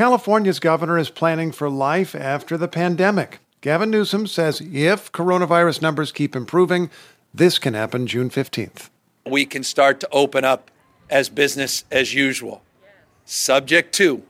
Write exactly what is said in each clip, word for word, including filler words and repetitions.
California's governor is planning for life after the pandemic. Gavin Newsom says if coronavirus numbers keep improving, this can happen June fifteenth. We can start to open up as business as usual, subject to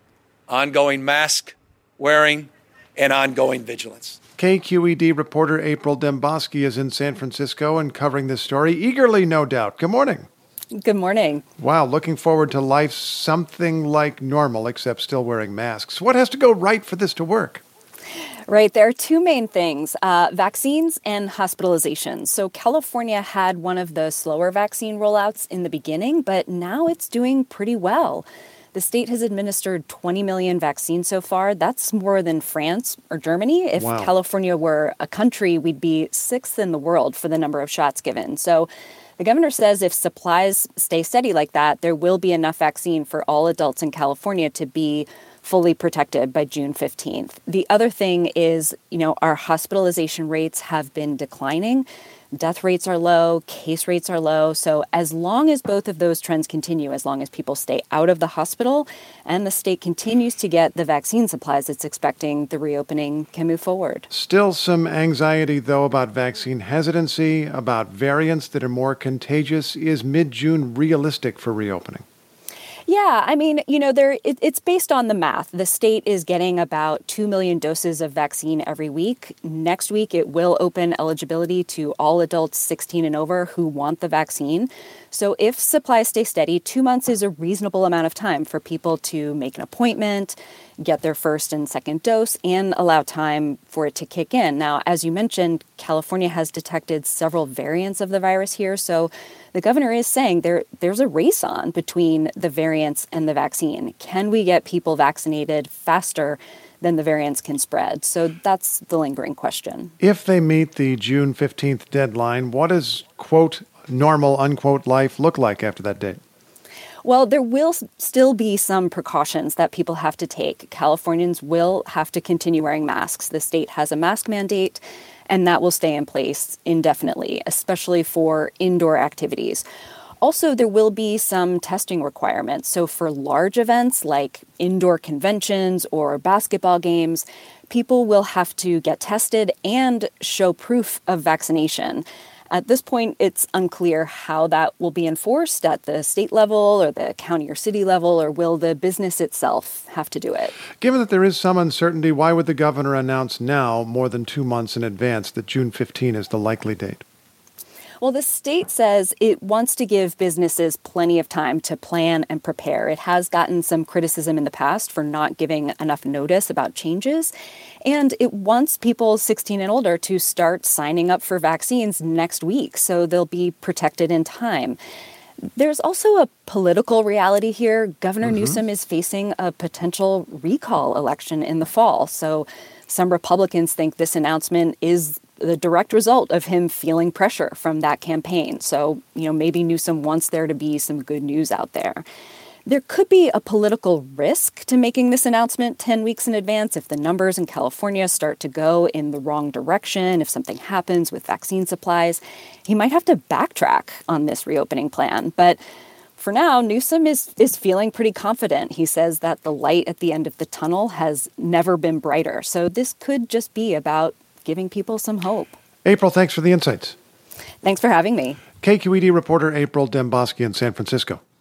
ongoing mask wearing and ongoing vigilance. K Q E D reporter April Dembosky is in San Francisco and covering this story, eagerly, no doubt. Good morning. Good morning. Wow, looking forward to life something like normal, except still wearing masks. What has to go right for this to work? Right. There are two main things, uh, vaccines and hospitalizations. So California had one of the slower vaccine rollouts in the beginning, but now it's doing pretty well. The state has administered twenty million vaccines so far. That's more than France or Germany. If Wow. California were a country, we'd be sixth in the world for the number of shots given. So the governor says if supplies stay steady like that, there will be enough vaccine for all adults in California to be fully protected by June fifteenth. The other thing is, you know, our hospitalization rates have been declining. Death rates are low, case rates are low. So as long as both of those trends continue, as long as people stay out of the hospital and the state continues to get the vaccine supplies it's expecting, the reopening can move forward. Still some anxiety, though, about vaccine hesitancy, about variants that are more contagious. Is mid-June realistic for reopening? Yeah, I mean, you know, there it, it's based on the math. The state is getting about two million doses of vaccine every week. Next week, it will open eligibility to all adults sixteen and over who want the vaccine. So if supplies stay steady, two months is a reasonable amount of time for people to make an appointment, get their first and second dose, and allow time for it to kick in. Now, as you mentioned, California has detected several variants of the virus here. So the governor is saying there there's a race on between the variants and the vaccine. Can we get people vaccinated faster than the variants can spread? So that's the lingering question. If they meet the June fifteenth deadline, what does, quote, normal, unquote, life look like after that date? Well, there will s- still be some precautions that people have to take. Californians will have to continue wearing masks. The state has a mask mandate, and that will stay in place indefinitely, especially for indoor activities. Also, there will be some testing requirements. So for large events like indoor conventions or basketball games, people will have to get tested and show proof of vaccination. At this point, it's unclear how that will be enforced at the state level or the county or city level, or will the business itself have to do it? Given that there is some uncertainty, why would the governor announce now, more than two months in advance, that June fifteenth is the likely date? Well, the state says it wants to give businesses plenty of time to plan and prepare. It has gotten some criticism in the past for not giving enough notice about changes. And it wants people sixteen and older to start signing up for vaccines next week, so they'll be protected in time. There's also a political reality here. Governor mm-hmm. Newsom is facing a potential recall election in the fall. So some Republicans think this announcement is the direct result of him feeling pressure from that campaign. So, you know, maybe Newsom wants there to be some good news out there. There could be a political risk to making this announcement ten weeks in advance if the numbers in California start to go in the wrong direction, if something happens with vaccine supplies. He might have to backtrack on this reopening plan. But for now, Newsom is, is feeling pretty confident. He says that the light at the end of the tunnel has never been brighter. So this could just be about giving people some hope. April, thanks for the insights. Thanks for having me. K Q E D reporter April Dembosky in San Francisco.